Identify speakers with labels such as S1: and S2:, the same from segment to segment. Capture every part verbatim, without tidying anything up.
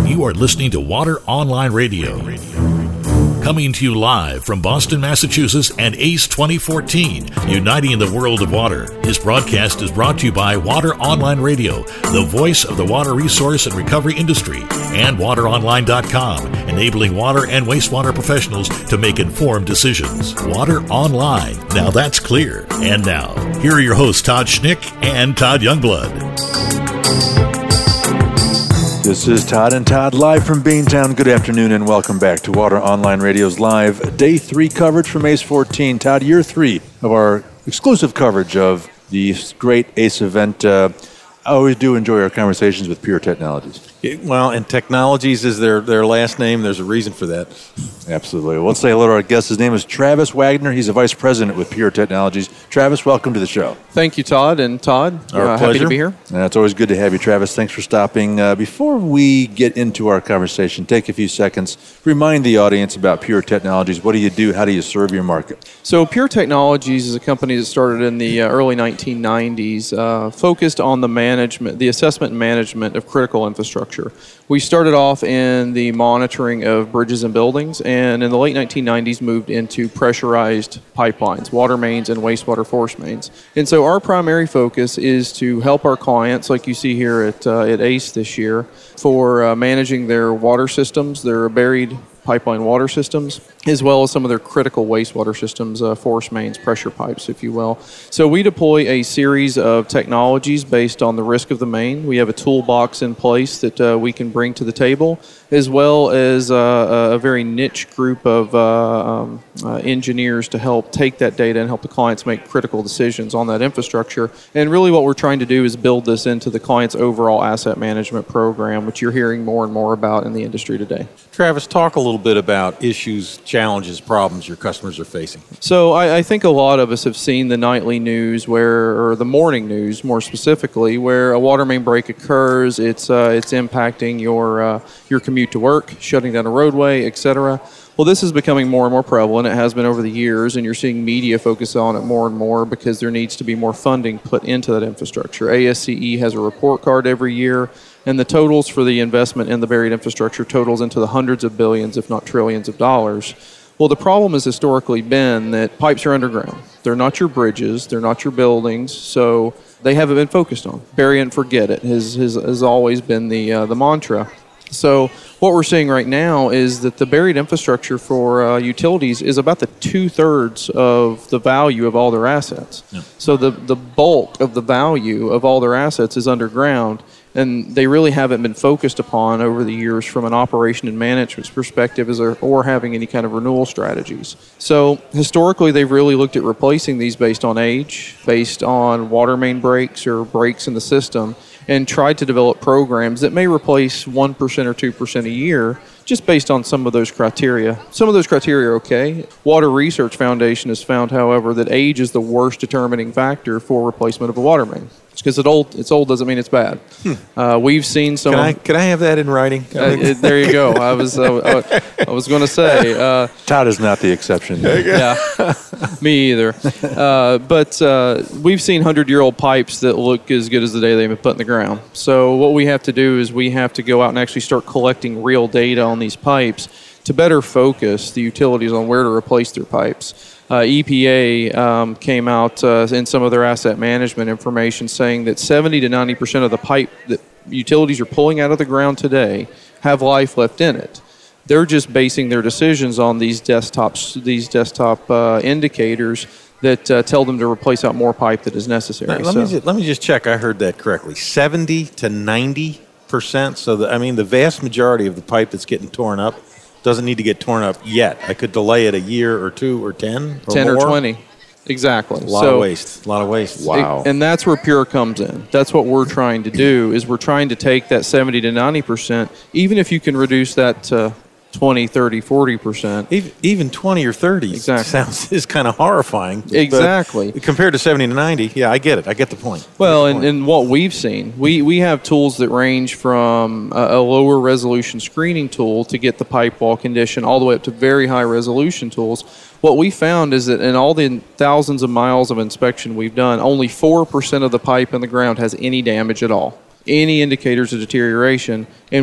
S1: You are listening to Water Online Radio. Coming to you live from Boston, Massachusetts and ACE twenty fourteen, uniting the world of water. This broadcast is brought to you by Water Online Radio, the voice of the water resource and recovery industry, and water online dot com, enabling water and wastewater professionals to make informed decisions. Water Online. Now that's clear. And now, here are your hosts, Todd Schnick and Todd Youngblood.
S2: This is Todd and Todd live from Beantown. Good afternoon and welcome back to Water Online Radio's live day three coverage from ACE fourteen. Todd, year three of our exclusive coverage of the great ACE event. Uh, I always do enjoy our conversations with Pure Technologies.
S3: Well, and Technologies is their, their last name. There's a reason for that.
S2: Absolutely. Well, let's say hello to our guest. His name is Travis Wagner. He's a vice president with Pure Technologies. Travis, welcome to the show.
S4: Thank you, Todd. And Todd,
S2: our
S4: uh,
S2: pleasure.
S4: Happy to be here.
S2: Uh, it's always good to have you, Travis. Thanks for stopping. Uh, before we get into our conversation, take a few seconds, remind the audience about Pure Technologies. What do you do? How do you serve your market?
S4: So Pure Technologies is a company that started in the uh, early nineteen nineties, uh, focused on the management, the assessment and management of critical infrastructure. We started off in the monitoring of bridges and buildings, and in the late nineteen nineties moved into pressurized pipelines, water mains and wastewater force mains. And so our primary focus is to help our clients, like you see here at, uh, at ACE this year, for uh, managing their water systems, their buried pipeline water systems, as well as some of their critical wastewater systems, uh, force mains, pressure pipes, if you will. So we deploy a series of technologies based on the risk of the main. We have a toolbox in place that uh, we can bring to the table, as well as uh, a very niche group of uh, um, uh, engineers to help take that data and help the clients make critical decisions on that infrastructure. And really what we're trying to do is build this into the client's overall asset management program, which you're hearing more and more about in the industry today.
S3: Travis, talk a little bit about issues, challenges, problems your customers are facing.
S4: So I, I think a lot of us have seen the nightly news where, or the morning news more specifically, where a water main break occurs. It's uh, it's impacting your uh, your commute to work, shutting down a roadway, et cetera. Well, this is becoming more and more prevalent. It has been over the years, and you're seeing media focus on it more and more because there needs to be more funding put into that infrastructure. A S C E has a report card every year, and the totals for the investment in the buried infrastructure totals into the hundreds of billions, if not trillions of dollars. Well, the problem has historically been that pipes are underground. They're not your bridges. They're not your buildings. So they haven't been focused on. Bury it and forget it has, has, has always been the uh, the mantra. So what we're seeing right now is that the buried infrastructure for uh, utilities is about the two-thirds of the value of all their assets. Yeah. So the, the bulk of the value of all their assets is underground, and they really haven't been focused upon over the years from an operation and management perspective as a, or having any kind of renewal strategies. So historically, they've really looked at replacing these based on age, based on water main breaks or breaks in the system, and tried to develop programs that may replace one percent or two percent a year just based on some of those criteria. Some of those criteria are okay. Water Research Foundation has found, however, that age is the worst determining factor for replacement of a water main. Because it's old, it's old doesn't mean it's bad. Hmm. Uh, we've seen some.
S3: Can I, can I have that in writing?
S4: Uh, it, there you go. I was uh, I, I was going to say. Uh,
S2: Todd is not the exception.
S4: Yeah, me either. Uh, but uh, we've seen hundred-year-old pipes that look as good as the day they've been put in the ground. So what we have to do is we have to go out and actually start collecting real data on these pipes to better focus the utilities on where to replace their pipes. Uh, E P A um, came out uh, in some of their asset management information saying that seventy to ninety percent of the pipe that utilities are pulling out of the ground today have life left in it. They're just basing their decisions on these desktops, these desktop uh, indicators that uh, tell them to replace out more pipe that is necessary.
S3: Now, let,
S4: so.
S3: me just, let me just check I heard that correctly. seventy to ninety percent? So, the, I mean, the vast majority of the pipe that's getting torn up doesn't need to get torn up yet. I could delay it a year or two or ten or
S4: ten
S3: more.
S4: or twenty. Exactly.
S3: A lot
S4: so,
S3: of waste. A lot of waste.
S2: Wow.
S4: It, and that's where Pure comes in. That's what we're trying to do is we're trying to take that seventy to ninety percent, even if you can reduce that to twenty, thirty, forty percent.
S3: Even, even twenty or thirty
S4: exactly.
S3: sounds is kind of horrifying.
S4: Exactly.
S3: Compared to seventy to ninety, yeah, I get it. I get the point.
S4: Well,
S3: the
S4: and,
S3: point.
S4: and what we've seen, we, we have tools that range from a, a lower resolution screening tool to get the pipe wall condition all the way up to very high resolution tools. What we found is that in all the thousands of miles of inspection we've done, only four percent of the pipe in the ground has any damage at all, any indicators of deterioration. And when we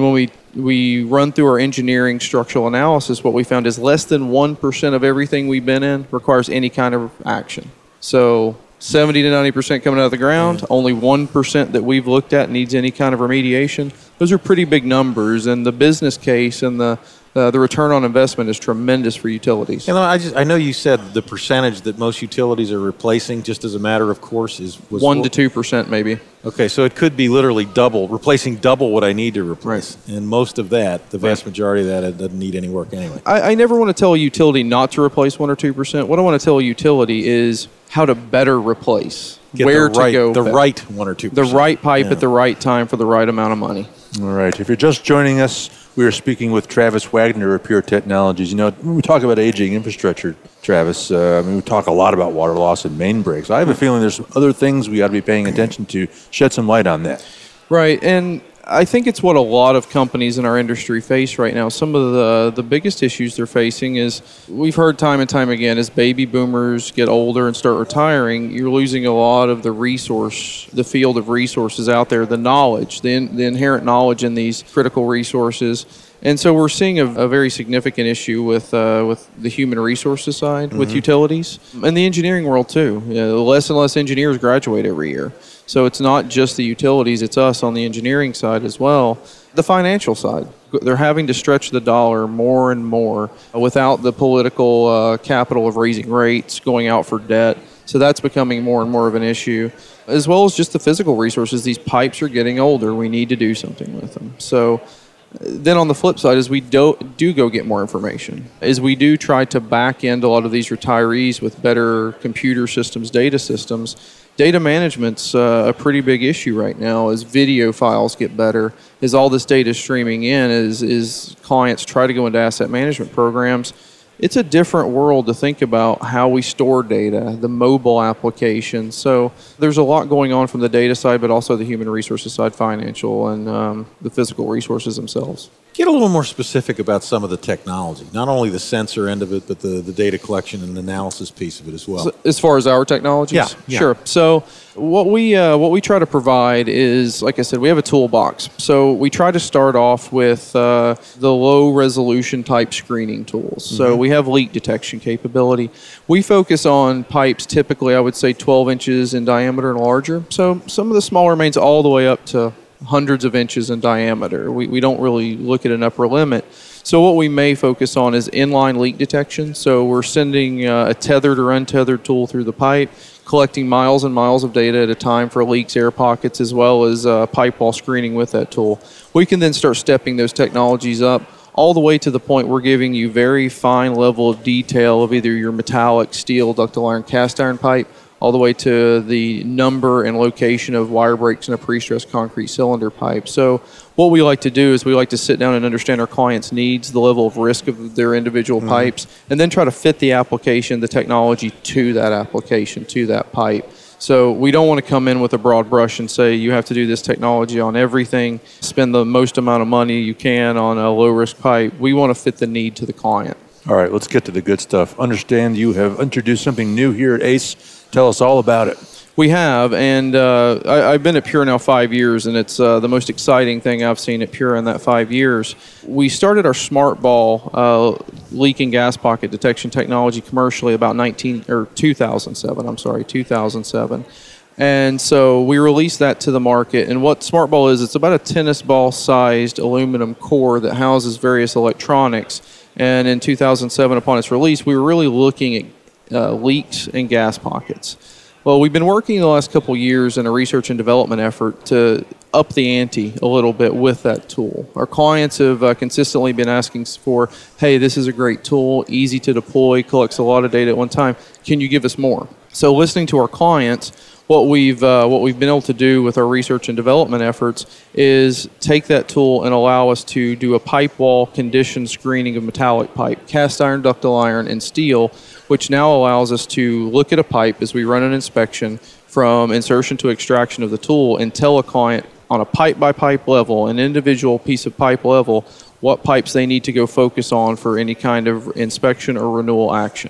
S4: we run through our engineering structural analysis, what we found is less than one percent of everything we've been in requires any kind of action. So seventy to ninety percent coming out of the ground, mm-hmm. only one percent that we've looked at needs any kind of remediation. Those are pretty big numbers, and the business case and the Uh, the return on investment is tremendous for utilities.
S3: You know, I just I know you said the percentage that most utilities are replacing, just as a matter of course, is was
S4: one to two percent maybe.
S3: Okay, so it could be literally double, replacing double what I need to replace,
S4: right.
S3: and most of that, the vast majority of that, it doesn't need any work anyway.
S4: I, I never want to tell a utility not to replace one or two percent. What I want to tell a utility is how to better replace.
S3: Get
S4: where
S3: the right,
S4: to go.
S3: The
S4: better.
S3: right one or two percent.
S4: The right pipe
S3: yeah.
S4: at the right time for the right amount of money.
S2: All right. If you're just joining us, we are speaking with Travis Wagner of Pure Technologies. You know, when we talk about aging infrastructure, Travis, uh, I mean, we talk a lot about water loss and main breaks. I have a feeling there's some other things we ought to be paying attention to. Shed some light on that.
S4: Right. And I think it's what a lot of companies in our industry face right now. Some of the the biggest issues they're facing is, we've heard time and time again, as baby boomers get older and start retiring, you're losing a lot of the resource, the field of resources out there, the knowledge, the, in, the inherent knowledge in these critical resources. And so we're seeing a, a very significant issue with uh, with the human resources side, mm-hmm. with utilities, and the engineering world too. You know, less and less engineers graduate every year. So it's not just the utilities, it's us on the engineering side as well. The financial side, they're having to stretch the dollar more and more without the political uh, capital of raising rates, going out for debt. So that's becoming more and more of an issue, as well as just the physical resources. These pipes are getting older. We need to do something with them. So then on the flip side, as we do, do go get more information, as we do try to back end a lot of these retirees with better computer systems, data systems, data management's uh, a pretty big issue right now as video files get better, as all this data is streaming in, as, as clients try to go into asset management programs. It's a different world to think about how we store data, the mobile applications. So there's a lot going on from the data side, but also the human resources side, financial, and um, the physical resources themselves.
S3: Get a little more specific about some of the technology, not only the sensor end of it, but the, the data collection and analysis piece of it as well.
S4: So as far as our technologies?
S3: Yeah, yeah.
S4: Sure. So what we uh, what we try to provide is, like I said, we have a toolbox. So we try to start off with uh, the low resolution type screening tools. Mm-hmm. So we have leak detection capability. We focus on pipes typically, I would say, twelve inches in diameter and larger. So some of the smaller mains all the way up to hundreds of inches in diameter. We, we don't really look at an upper limit. So what we may focus on is inline leak detection. So we're sending uh, a tethered or untethered tool through the pipe, collecting miles and miles of data at a time for leaks, air pockets, as well as uh, pipe wall screening with that tool. We can then start stepping those technologies up all the way to the point we're giving you very fine level of detail of either your metallic, steel, ductile iron, cast iron pipe, all the way to the number and location of wire breaks in a pre-stressed concrete cylinder pipe. So what we like to do is we like to sit down and understand our clients' needs, the level of risk of their individual mm-hmm. pipes, and then try to fit the application, the technology to that application, to that pipe. So we don't want to come in with a broad brush and say you have to do this technology on everything, spend the most amount of money you can on a low-risk pipe. We want to fit the need to the client.
S2: All right, let's get to the good stuff. Understand you have introduced something new here at ACE. Tell us all about it.
S4: We have, and uh, I, I've been at Pure now five years, and it's uh, the most exciting thing I've seen at Pure in that five years. We started our SmartBall uh, leak and gas pocket detection technology commercially about nineteen or two thousand seven. I'm sorry, two thousand seven. And so we released that to the market. And what SmartBall is, it's about a tennis ball sized aluminum core that houses various electronics. And in two thousand seven, upon its release, we were really looking at uh, leaks and gas pockets. Well, we've been working the last couple of years in a research and development effort to up the ante a little bit with that tool. Our clients have uh, consistently been asking for, hey, this is a great tool, easy to deploy, collects a lot of data at one time. Can you give us more? So listening to our clients, what we've uh, what we've been able to do with our research and development efforts is take that tool and allow us to do a pipe wall condition screening of metallic pipe, cast iron, ductile iron, and steel, which now allows us to look at a pipe as we run an inspection from insertion to extraction of the tool and tell a client on a pipe-by-pipe level, an individual piece of pipe level, what pipes they need to go focus on for any kind of inspection or renewal action.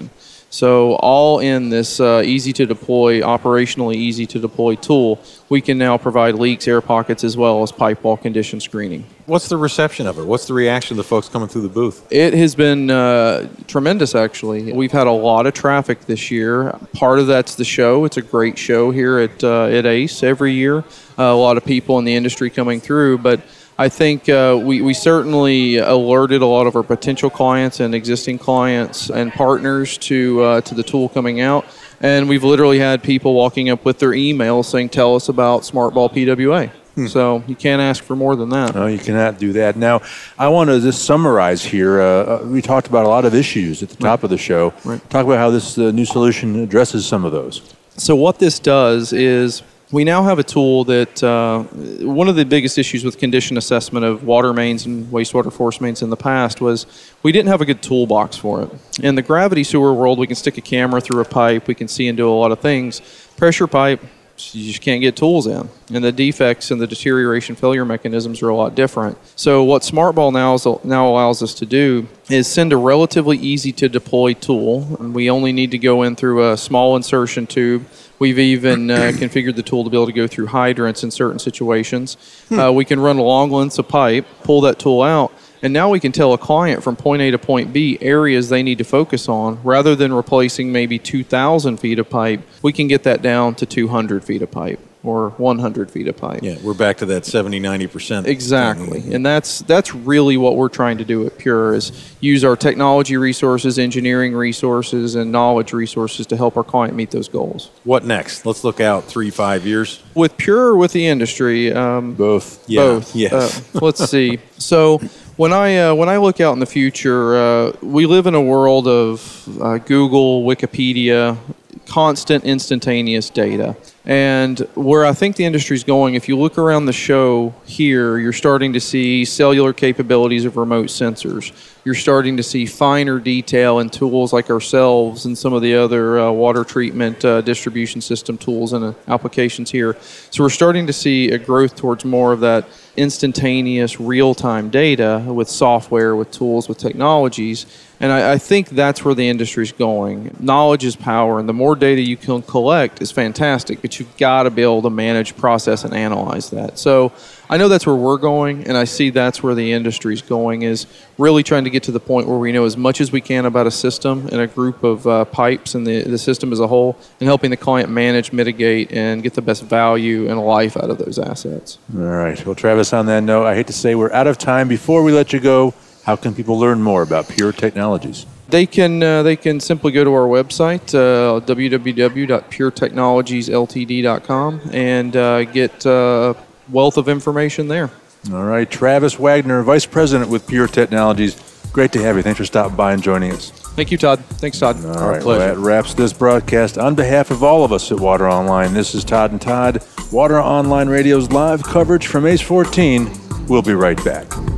S4: So all in this uh, easy to deploy, operationally easy to deploy tool, we can now provide leaks, air pockets, as well as pipe wall condition screening.
S3: What's the reception of it? What's the reaction of the folks coming through the booth?
S4: It has been uh, tremendous, actually. We've had a lot of traffic this year. Part of that's the show. It's a great show here at, uh, at ACE every year. Uh, a lot of people in the industry coming through, but I think uh, we, we certainly alerted a lot of our potential clients and existing clients and partners to uh, to the tool coming out. And we've literally had people walking up with their email saying, tell us about SmartBall P W A. Hmm. So you can't ask for more than that.
S2: No, you cannot do that. Now, I want to just summarize here. Uh, we talked about a lot of issues at the top right. of the show.
S4: Right.
S2: Talk about how this uh, new solution addresses some of those.
S4: So what this does is we now have a tool that uh, one of the biggest issues with condition assessment of water mains and wastewater force mains in the past was we didn't have a good toolbox for it. In the gravity sewer world, we can stick a camera through a pipe, we can see and do a lot of things. Pressure pipe, you just can't get tools in. And the defects and the deterioration failure mechanisms are a lot different. So what SmartBall now, is, now allows us to do is send a relatively easy to deploy tool. And we only need to go in through a small insertion tube. We've even uh, configured the tool to be able to go through hydrants in certain situations. Hmm. Uh, we can run long lengths of pipe, pull that tool out, and now we can tell a client from point A to point B areas they need to focus on. Rather than replacing maybe two thousand feet of pipe, we can get that down to two hundred feet of pipe or one hundred feet of pipe.
S3: Yeah, we're back to that seventy, ninety percent.
S4: Exactly. Thing. And that's that's really what we're trying to do at Pure is use our technology resources, engineering resources, and knowledge resources to help our client meet those goals.
S3: What next? Let's look out three, five years.
S4: With Pure or with the industry? Um,
S2: both.
S3: Yeah.
S4: Both.
S3: Yes.
S4: Uh, let's see. So when I uh, when I look out in the future, uh, we live in a world of uh, Google, Wikipedia, constant instantaneous data. And where I think the industry is going, if you look around the show here, you're starting to see cellular capabilities of remote sensors. You're starting to see finer detail in tools like ourselves and some of the other uh, water treatment uh, distribution system tools and uh, applications here. So we're starting to see a growth towards more of that instantaneous real-time data with software, with tools, with technologies. And I, I think that's where the industry is going. Knowledge is power, and the more data you can collect is fantastic, but you've got to be able to manage, process, and analyze that. So I know that's where we're going, and I see that's where the industry is going, is really trying to get to the point where we know as much as we can about a system and a group of uh, pipes and the, the system as a whole, and helping the client manage, mitigate, and get the best value and life out of those assets.
S2: All right. Well, Travis, on that note, I hate to say we're out of time. Before we let you go, how can people learn more about Pure Technologies?
S4: They can uh, they can simply go to our website, uh, w w w dot pure technologies l t d dot com, and uh, get a wealth of information there.
S2: All right. Travis Wagner, Vice President with Pure Technologies. Great to have you. Thanks for stopping by and joining us.
S4: Thank you, Todd. Thanks, Todd.
S2: All right. Well, that wraps this broadcast. On behalf of all of us at Water Online, this is Todd and Todd. Water Online Radio's live coverage from ACE fourteen. We'll be right back.